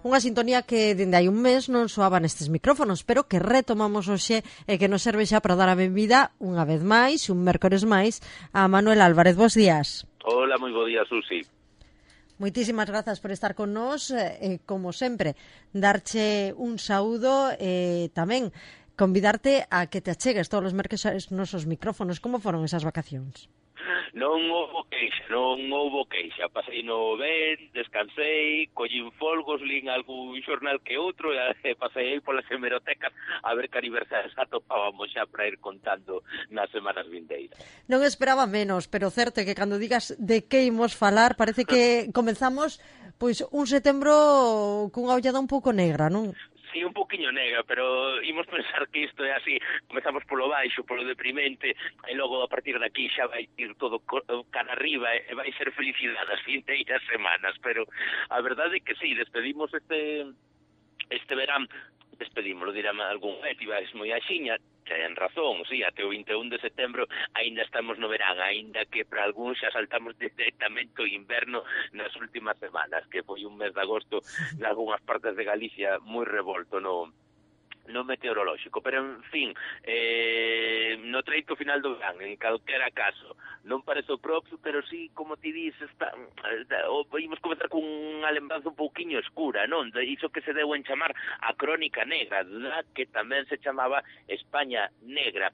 Unha sintonía que dende hai un mes non soaba nestes micrófonos, pero que retomamos hoxe e que nos serve xa para dar a benvida unha vez máis, un mércores máis, a Manuel Álvarez. Bos días. Hola, moi bo día, Susi. Moitísimas grazas por estar con nós, como sempre, darche un saúdo e tamén convidarte a que te achegues todos os mércores aos nosos micrófonos. Como foron esas vacacións? Non houbo queixa, pasei no ben, descansei, collín folgos, lín algún xornal que outro e pasei polas hemerotecas a ver que aniversarios atopábamos xa para ir contando nas semanas vindeiras. Non esperaba menos, pero certo é que cando digas de que imos falar, parece que comenzamos pois un setembro cunha ollada un pouco negra, non? Sí, un poquinho negra, pero imos pensar que isto é así, comezamos polo baixo, polo deprimente, e logo a partir de aquí xa vai ir todo cara arriba e vai ser felicidade as vindeiras semanas, pero a verdade é que sí, despedimos este verán, despedímoslo, dirá algún, ti vais moi axiña, ten razón, sí, até o 21 de setembro aínda estamos no verán, aínda que para algúns xa saltamos directamente o inverno nas últimas semanas, que foi un mes de agosto nalgúnas partes de Galicia moi revolto no meteorolóxico, pero en fin, no treito final do verán, en calquera caso, non parece o propio, pero sí, como ti dices, imos comenzar con unha lembranza un pouquiño escura, non? De iso que se deu en chamar a Crónica Negra, que tamén se chamaba España Negra.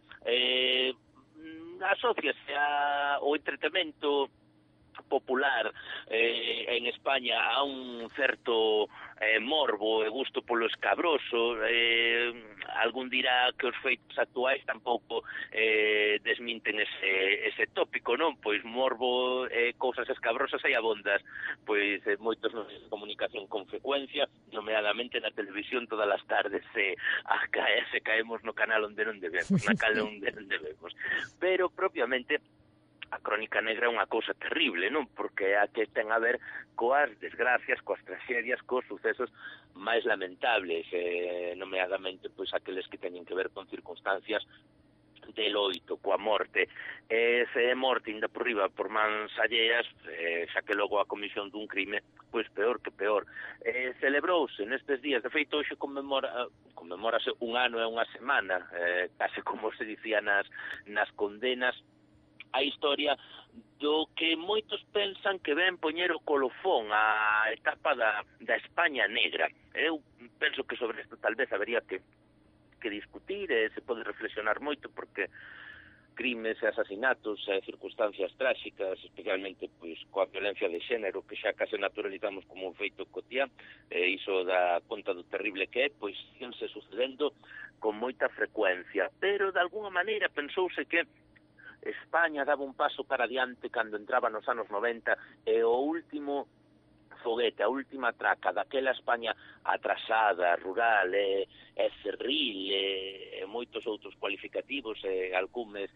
Asóciase ao entretemento popular en España a un certo morbo e gusto polo escabroso. Algún dirá que os feitos actuais tampouco desminten ese tópico, non? Pois morbo e cousas escabrosas hai abondas, pois moitos nos de comunicación con frecuencia, nomeadamente na televisión todas as tardes se caemos no canal onde non debemos, na cal onde non debemos. Pero propiamente a Crónica Negra é unha cousa terrible, non? Porque a que ten a ver coas desgracias, coas tragedias, cos sucesos máis lamentables, nomeadamente pois aqueles que teñen que ver con circunstancias de loito, coa morte. Se é morte ainda por riba por mans alleas, xa que logo a comisión dun crime, pois peor que peor. Celebrouse nestes días, de feito, hoxe conmemórase un ano e unha semana, case como se dicía nas condenas, a historia do que moitos pensan que ven poñer o colofón á etapa da España negra. Eu penso que sobre isto tal vez habería que discutir e se pode reflexionar moito porque crimes e asasinatos e circunstancias tráxicas, especialmente pois coa violencia de xénero que xa case naturalizamos como un feito cotián, iso dá conta do terrible que é, pois síguense sucedendo con moita frecuencia, pero de alguna maneira pensouse que España daba un paso para adiante cando entraba nos anos 90 e o último foguete, a última traca daquela España atrasada, rural e cerril e moitos outros cualificativos e alcumes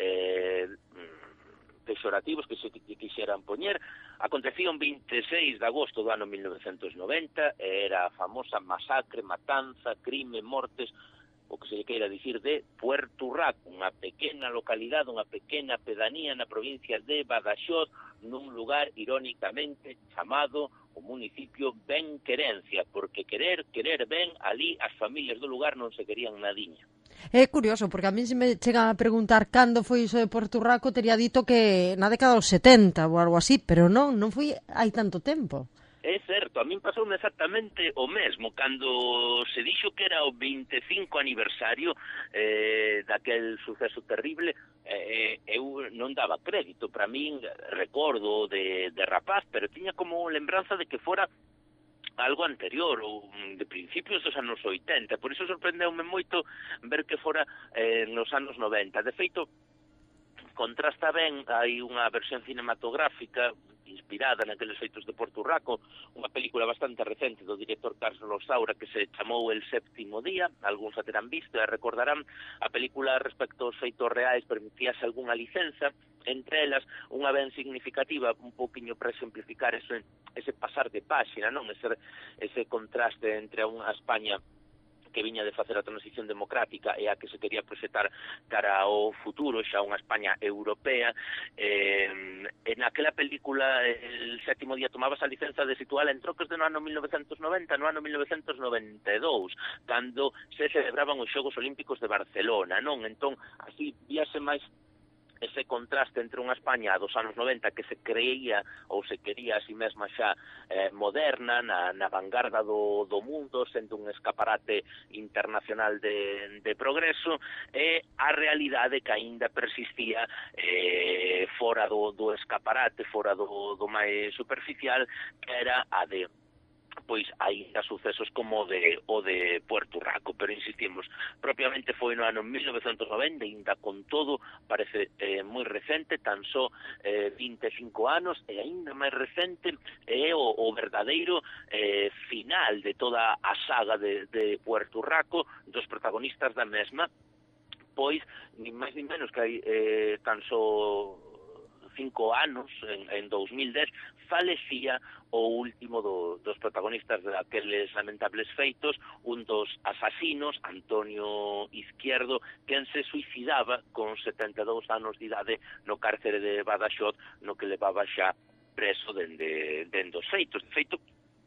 pexorativos que se quixeran poñer, acontecía un 26 de agosto do ano 1990 e era a famosa masacre, matanza, crime, mortes, o que se lle queira dicir, de Puerto Rico, unha pequena localidade, unha pequena pedanía na provincia de Badaxoz, nun lugar irónicamente chamado o municipio Ben Querencia, porque querer ben, ali as familias do lugar non se querían nadiña. É curioso, porque a mí se me chega a preguntar cando foi iso de Puerto Rico, tería dito que na década dos 70 ou algo así, pero non foi hai tanto tempo. É certo, a min pasoume exactamente o mesmo, cando se dixo que era o 25 aniversario daquel suceso terrible, eu non daba crédito, para min recordo de rapaz, pero tiña como lembranza de que fora algo anterior, ou de principios dos anos 80, por iso sorprendeume moito ver que fora nos anos 90. De feito, contrasta ben, hai unha versión cinematográfica inspirada naqueles feitos de Puerto Rico, unha película bastante recente do director Carlos Saura que se chamou El Séptimo Día, algúns a terán visto e recordarán. A película respecto aos feitos reais permitíase algunha licenza, entre elas unha ben significativa, un pouquiño para exemplificar ese pasar de páxina, non? Ese contraste entre unha España que viña de facer a transición democrática e a que se quería proxectar cara ao futuro, xa unha España europea. En aquela película, El sétimo día, tomabas a licenza de situala en troques de no ano 1990, no ano 1992, cando se celebraban os Xogos Olímpicos de Barcelona, non? Entón, así víase máis ese contraste entre unha España dos anos 90 que se creía ou se quería a si mesma xa moderna, na vanguarda do mundo, sendo un escaparate internacional de progreso, e a realidade que aínda persistía fora do escaparate, fora do máis superficial, que era a de pois aínda sucesos como o de Puerto Rico, pero insistimos, propiamente foi no ano 1990, aínda con todo parece moi recente, tan só 25 anos, e aínda máis recente é o verdadeiro final de toda a saga de Puerto Rico, dos protagonistas da mesma, pois, nin máis nin menos que hai tan só 5 anos, en 2010, falecía o último dos protagonistas daqueles lamentables feitos, un dos asasinos, Antonio Izquierdo, quen se suicidaba con 72 anos de idade no cárcere de Badaxoz, no que levaba xa preso dende os feitos. De feito,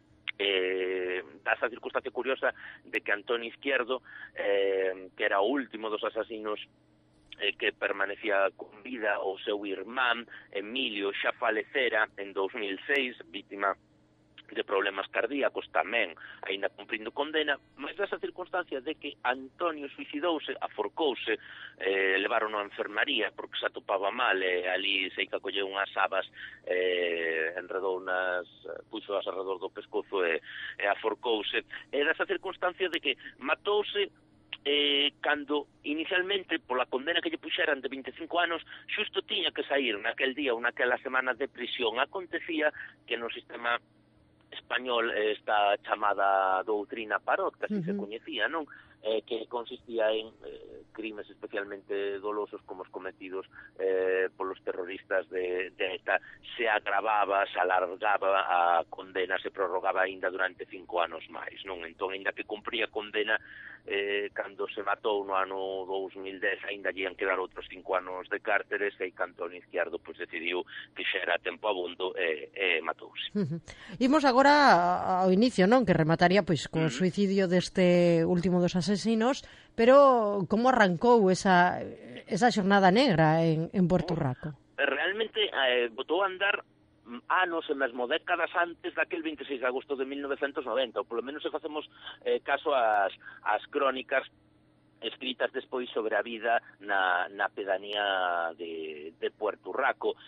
da esa circunstancia curiosa de que Antonio Izquierdo, que era o último dos asasinos que permanecía con vida, o seu irmán Emilio xa falecera en 2006, vítima de problemas cardíacos, tamén aínda cumprindo condena, mas desa circunstancia de que Antonio suicidouse, aforcouse, levaron a enfermaría porque se atopaba mal, ali sei que acolleu unhas sabas, enredou puxo as alrededor do pescozo e aforcouse, e desa circunstancia de que matouse cando inicialmente pola condena que lle puxeran de 25 anos xusto tiña que sair naquel día ou naquela semana de prisión. Acontecía que no sistema español esta chamada doutrina Parot, que así se coñecía, non? Que consistía en crimes especialmente dolosos como os cometidos polos terroristas de ETA, se agravaba, se alargaba a condena, se prorrogaba aínda durante 5 anos máis, non? Entón, aínda que cumpría condena cando se matou no ano 2010, aínda lle ian quedar outros 5 anos de cárceres, e Antonio Izquierdo pois decidiu que xa era tempo abondo e matouse. Imos agora ao inicio, non? Que remataría pois co suicidio deste último dos asesinos, pero como arrancou esa xornada negra en Puerto Rico? Realmente botou a andar anos e mesmo décadas antes daquel 26 de agosto de 1990, ou polo menos se facemos caso ás crónicas escritas despois sobre a vida na pedanía de Puerto Rico.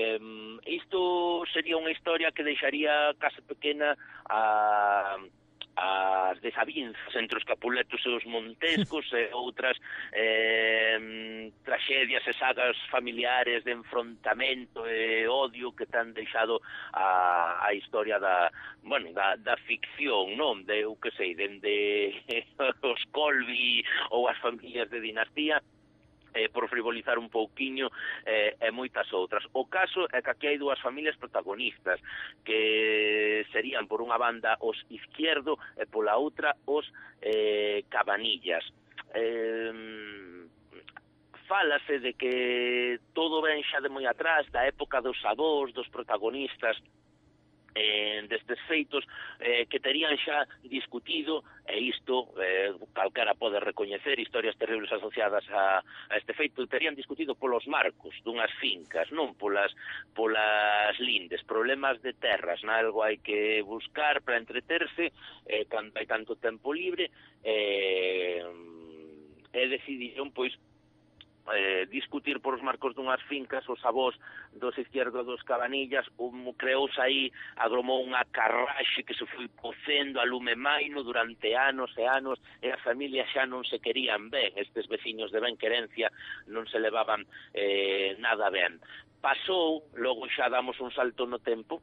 Isto sería unha historia que deixaría case pequena as desavinzas entre os Capuletos e os Montescos, e outras traxedias e sagas familiares de enfrontamento e odio que tan deixado a historia da ficción, non? De, eu que sei, dende os Colby ou as familias de dinastía, por frivolizar un pouquiño, e moitas outras. O caso é que aquí hai dúas familias protagonistas, que serían por unha banda os Izquierdo e pola outra os Cabanillas. Fálase de que todo ven xa de moi atrás, da época dos avós, dos protagonistas destes feitos, que terían xa discutido, e isto calquera pode recoñecer, historias terribles asociadas a este feito, terían discutido polos marcos dunhas fincas, non polas lindes, problemas de terras, algo hai que buscar para entreterse cando hai tanto tempo libre, e decidiron pois discutir por os marcos dunhas fincas. Os avós dos Izquierdo e dos Cabanillas, creouse aí, agromou unha carraxe que se foi cocendo a lume maino durante anos e anos, e as familias xa non se querían ben, estes veciños de ben querencia non se levaban nada ben. Pasou, logo xa damos un salto no tempo,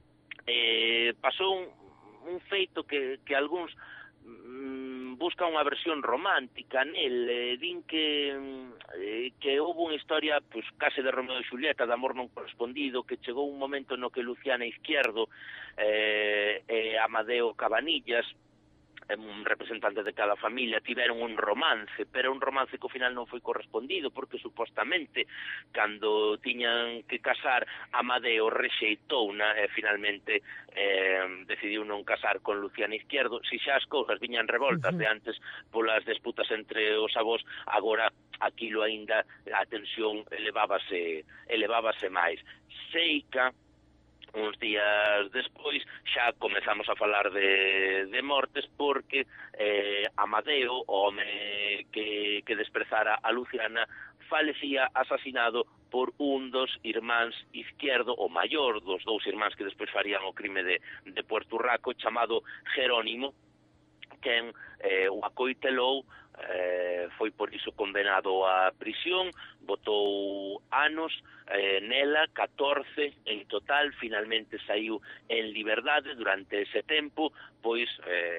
pasou un feito que algúns busca unha versión romántica nel, din que houve unha historia pois case de Romeo e Xulieta, de amor non correspondido, que chegou un momento no que Luciana Izquierdo e Amadeo Cabanillas un representante de cada familia tiveron un romance, pero un romance que ao final non foi correspondido, porque supostamente cando tiñan que casar Amadeo rexeitouna e finalmente decidiu non casar con Luciana Izquierdo. Si xa as cousas viñan revoltas de antes polas disputas entre os avós, agora aquilo aínda a tensión elevábase máis. Seica uns días despois xa comezamos a falar de mortes, porque Amadeo, o home que desprezara a Luciana, falecía asasinado por un dos irmáns Izquierdo, o maior dos dous irmáns que despois farían o crime de Puerto Urraco, chamado Jerónimo, quen o acoitelou. Foi por iso condenado a prisión, botou anos nela, 14 en total. Finalmente saiu en liberdade. Durante ese tempo, pois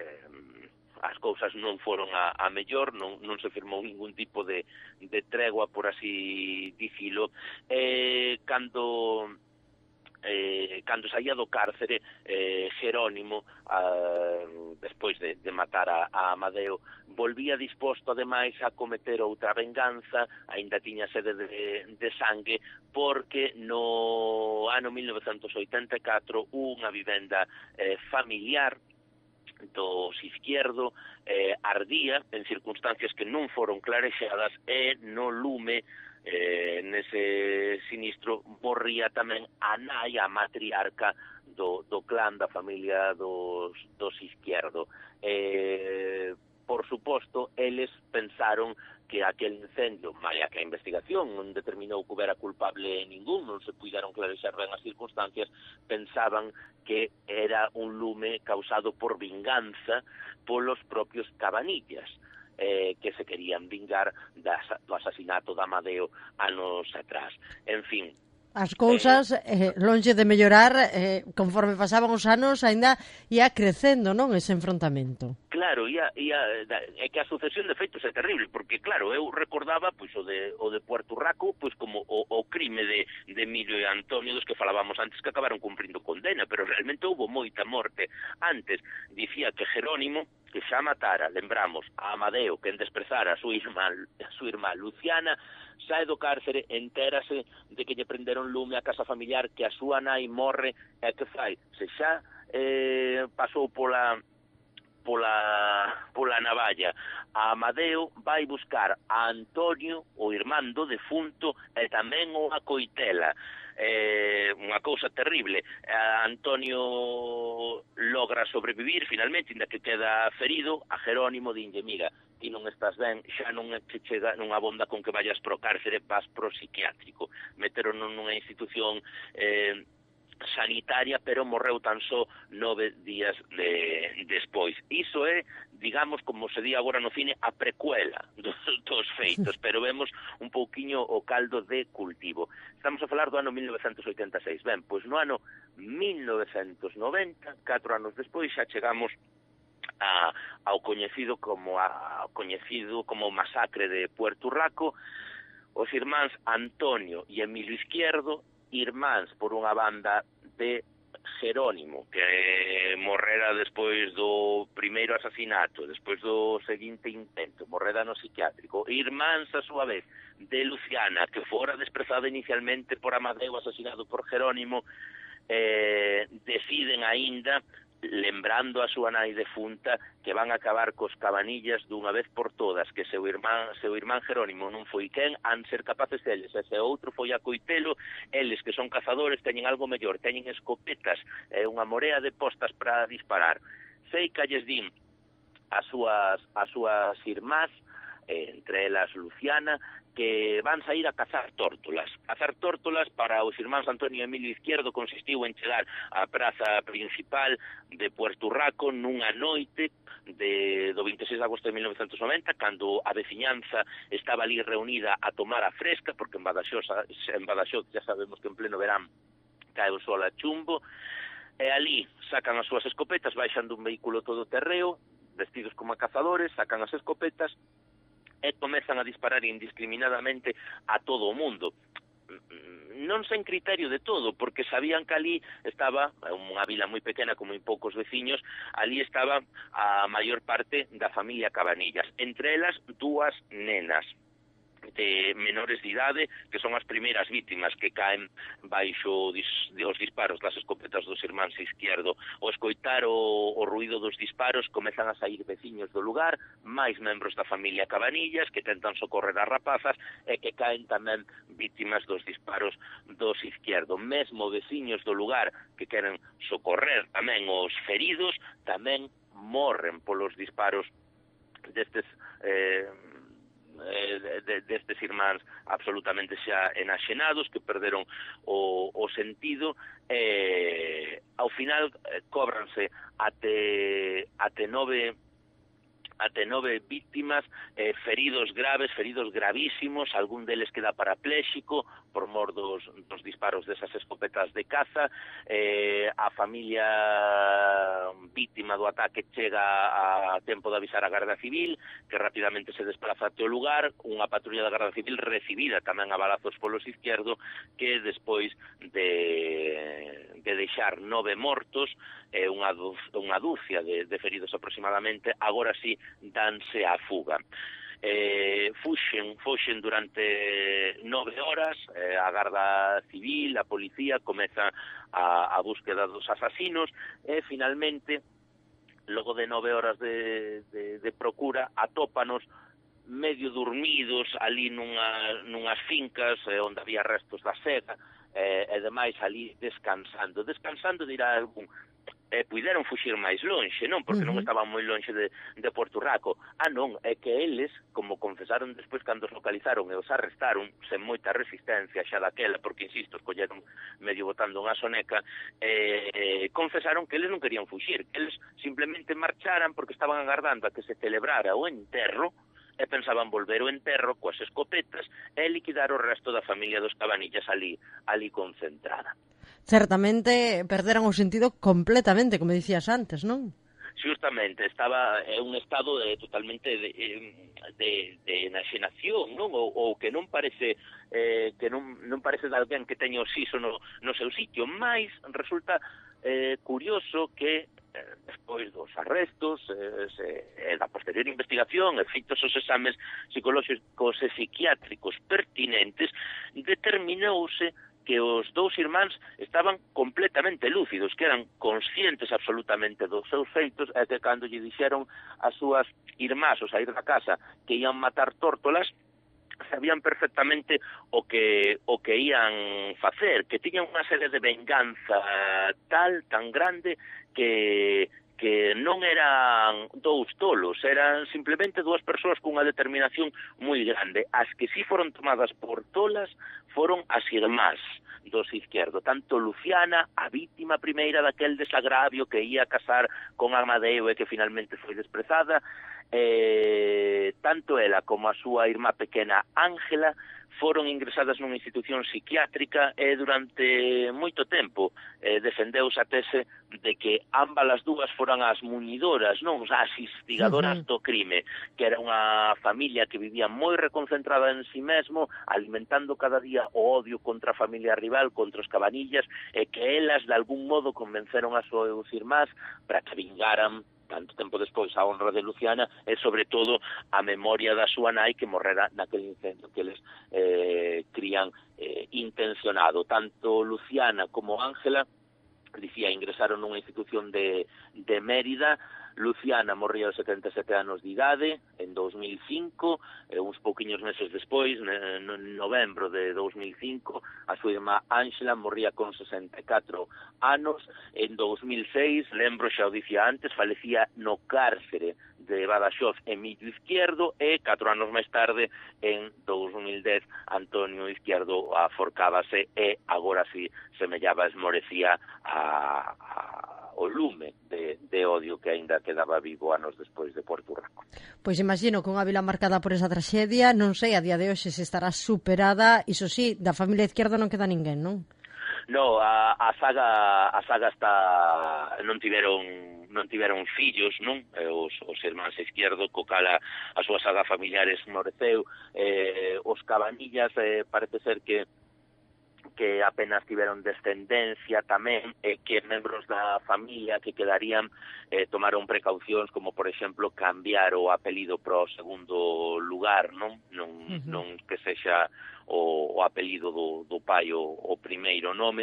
as cousas non foron a mellor, non se firmou ningún tipo de tregua, por así dicilo. Cando saía do cárcere, Jerónimo, despois de matar a Amadeo, volvía disposto ademais a cometer outra venganza, aínda tiña sede de sangue, porque no ano 1984 unha vivenda familiar dos Izquierdo ardía en circunstancias que non foron clarexadas, e no lume nese sinistro morría tamén a nai, a matriarca do clan, da familia dos Izquierdo. Por suposto, eles pensaron que aquel incendio, malia que a investigación non determinou que houbera culpable ningún, non se puideron clarexar ben as circunstancias, pensaban que era un lume causado por vinganza polos propios Cabanillas, que se querían vingar do asasinato de Amadeo anos atrás. En fin, as cousas, longe de mellorar, conforme pasaban os anos, aínda ia crecendo, non, ese enfrontamento. Claro, é que a sucesión de feitos é terrible, porque, claro, eu recordaba pois o de Puerto Urraco pois como o crime de Emilio e Antonio, dos que falábamos antes, que acabaron cumprindo condena, pero realmente houve moita morte. Antes dicía que Jerónimo, que xa matara, lembramos, a Amadeo, que desprezara a súa irmá Luciana, sae do cárcere, entérase de que lle prenderon lume a casa familiar, que a súa nai morre, e que fai? Se xa pasou pola navalla a Amadeo, vai buscar a Antonio, o irmán do defunto, e tamén o acoitela. Unha cousa terrible. Antonio logra sobrevivir finalmente, inda que queda ferido. A Jerónimo dinlle: mira, ti non estás ben, xa non che chega, non abonda con que vayas pro cárcere, vas pro psiquiátrico. Meteron nunha institución sanitaria, pero morreu tan só 9 días despois. Iso é, digamos, como se di agora no cine, a precuela dos feitos, pero vemos un pouquiño o caldo de cultivo. Estamos a falar do ano 1986. Ben, pois no ano 1990, 4 anos despois, xa chegamos ao coñecido como masacre de Puerto Urraco. Os irmáns Antonio e Emilio Izquierdo, irmáns por unha banda de Jerónimo, que morrera despois do primeiro asasinato, despois do seguinte intento, morrera no psiquiátrico. Irmáns, a súa vez, de Luciana, que fora desprezada inicialmente por Amadeo, asasinado por Jerónimo, deciden aínda, lembrando a súa nai defunta, que van a acabar cos Cabanillas dunha vez por todas, que seu irmán Jerónimo non foi quen, han ser capaces deles, e se outro foi a coitelo, eles que son cazadores teñen algo mellor, teñen escopetas, unha morea de postas para disparar. Seica lles din as súas irmás, entre elas Luciana, que van sair a cazar tórtolas. Cazar tórtolas para os irmáns Antonio e Emilio Izquierdo consistiu en chegar á praza principal de Puerto Urraco nunha noite do 26 de agosto de 1990, cando a veciñanza estaba ali reunida a tomar a fresca, porque en Badaxoz ya sabemos que en pleno verán cae o sol a chumbo, e ali sacan as súas escopetas, baixan dun vehículo todoterreo, vestidos como cazadores, sacan as escopetas e comezan a disparar indiscriminadamente a todo o mundo. non sen criterio de todo, porque sabían que ali estaba unha vila moi pequena con moi poucos veciños, ali estaba a maior parte da familia Cabanillas, entre elas dúas nenas de menores de idade, que son as primeiras vítimas que caen baixo os disparos das escopetas dos irmáns Izquierdo. O escoitar o ruído dos disparos comezan a sair veciños do lugar, máis membros da familia Cabanillas que tentan socorrer as rapazas e que caen tamén vítimas dos disparos dos Izquierdo. Mesmo veciños do lugar que queren socorrer tamén os feridos tamén morren polos disparos destes destes irmáns absolutamente xa enaxenados, que perderon o sentido, ao final cóbranse até nove vítimas, feridos graves, feridos gravísimos, algún deles queda parapléxico por mor dos disparos desas escopetas de caza. A familia vítima do ataque chega a tempo de avisar a Garda Civil, que rapidamente se desplaza até o lugar, unha patrulla da Garda Civil recibida tamén a balazos polos Izquierdo, que despois de deixar 9 mortos e unha dúcia de feridos aproximadamente, agora sí danse a fuga. Fuxen durante 9 horas, a Garda Civil, a policía comeza a búsqueda dos asasinos e finalmente, logo de 9 horas de procura, atópanos medio dormidos ali nunhas fincas onde había restos da seda e demais ali descansando dirá algún. Puideron fuxir máis lonxe, non? Porque non estaban moi lonxe de Porto Rico. Non, é que eles, como confesaron despois cando os localizaron e os arrestaron, sen moita resistencia xa daquela, porque, insisto, os colleron medio botando unha soneca, confesaron que eles non querían fuxir, que eles simplemente marcharan porque estaban agardando a que se celebrara o enterro e pensaban volver o enterro coas escopetas e liquidar o resto da familia dos Cabanillas ali concentrada. Certamente perderan o sentido completamente, como dicías antes, non? Justamente, estaba en un estado totalmente de enaxenación, non? Ou que non parece de alguén que teña o siso no seu sitio, mais resulta curioso que despois dos arrestos da posterior investigación e feitos os exames psicolóxicos e psiquiátricos pertinentes, determinouse que os dous irmáns estaban completamente lúcidos, que eran conscientes absolutamente dos seus feitos e que cando lle dixeron as súas irmás ao sair da casa que ian matar tórtolas, sabían perfectamente o que ian facer, que tiñan unha serie de venganza tan grande que non eran dous tolos, eran simplemente dúas persoas cunha determinación moi grande. As que sí foron tomadas por tolas foron as irmás dos Izquierdo, tanto Luciana, a vítima primeira daquel desagravio que ia casar con Amadeo e que finalmente foi desprezada, tanto ela como a súa irmá pequena Ángela foron ingresadas nunha institución psiquiátrica e durante moito tempo defendeuse a tese de que ambas as dúas foran as muñidoras, non as instigadoras do crime, que era unha familia que vivía moi reconcentrada en si mesmo, alimentando cada día o odio contra a familia rival, contra os Cabanillas, e que elas de algún modo convenceron a seus irmás para que vingaran tanto tempo despois a honra de Luciana e, sobre todo, a memoria da súa nai que morrera naquele incendio que eles crían intencionado. Tanto Luciana como Ángela, dicía, ingresaron nunha institución de Mérida. Luciana morría aos 77 anos de idade en 2005, uns pouquiños meses despois, no novembro de 2005, a súa irmá Ángela morría con 64 anos. En 2006, lembro, xa o dicía antes, falecía no cárcere de Badaxoz Emilio Izquierdo e 4 anos máis tarde, en 2010, Antonio Izquierdo aforcábase e agora sí semellaba esmorecía o lume de odio que aínda quedaba vivo anos despois de Porto Rico. Pois imagino que unha vila marcada por esa traxedia, non sei a día de hoxe se estará superada, iso sí, da familia Izquierdo non queda ninguén, non? No, a saga está non tiveron fillos, non? Os irmáns Izquierdo, co cal a súa saga familiar esmoreceu. Os Cabanillas parece ser que que apenas tiveron descendencia tamén, que membros da familia que quedarían tomaron precaucións como, por exemplo, cambiar o apelido para o segundo lugar, non que sexa o apelido do pai o primeiro nome,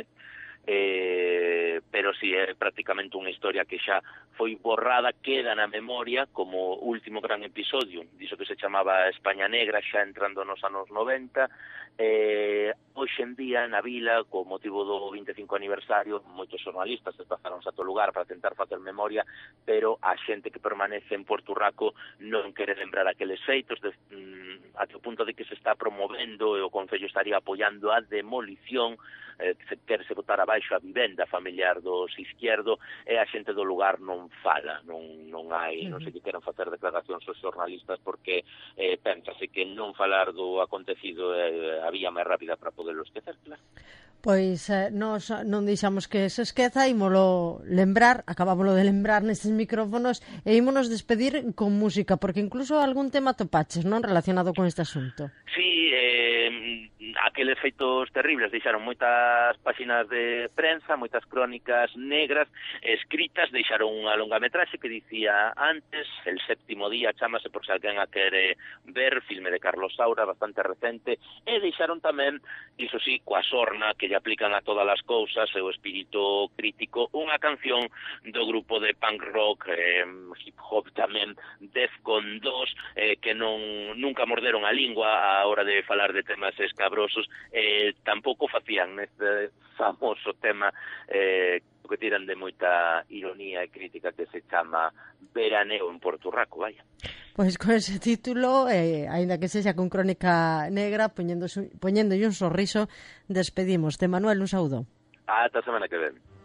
pero si é prácticamente unha historia que xa foi borrada, queda na memoria como último gran episodio diso que se chamaba España Negra, xa entrando nos anos 90. Hoxe en día na vila, co motivo do 25 aniversario, moitos xornalistas desplazaronse a todo lugar para tentar facer memoria, pero a xente que permanece en Porto Rico non quere lembrar aqueles feitos, até o punto de que se está promovendo e o Concello estaría apoiando a demolición, querse botar abaixo a vivenda familiar dos Izquierdo, e a xente do lugar non fala, non hai, non sei que queran facer declaracións aos xornalistas porque pénsase que non falar do acontecido é a vía máis rápida para poderlo esquecer, claro. Pois nós non deixamos que se esqueza, ímolo lembrar, acabámoslo de lembrar nestes micrófonos e ímonos despedir con música, porque incluso algún tema topaches, non, relacionado con este asunto. Sí, aqueles feitos terribles deixaron moitas páxinas de prensa, moitas crónicas negras escritas, deixaron unha longametraxe que dicía antes, El séptimo día, chámase por se alguén a quere ver, filme de Carlos Saura, bastante recente, e deixaron tamén, iso sí, coa sorna que lle aplican a todas as cousas e o espírito crítico, unha canción do grupo de punk rock, hip hop tamén, Defcon 2, que nunca morderon a lingua a hora de falar de temas escabrosos, tampouco facían neste famoso tema que tiran de moita ironía e crítica que se chama Veraneo en Porto Rico, vaya. Pois con ese título, aínda que sexa con crónica negra, poñéndolle un sorriso, despedimos. De Manuel, un saúdo. Ata a semana que ven.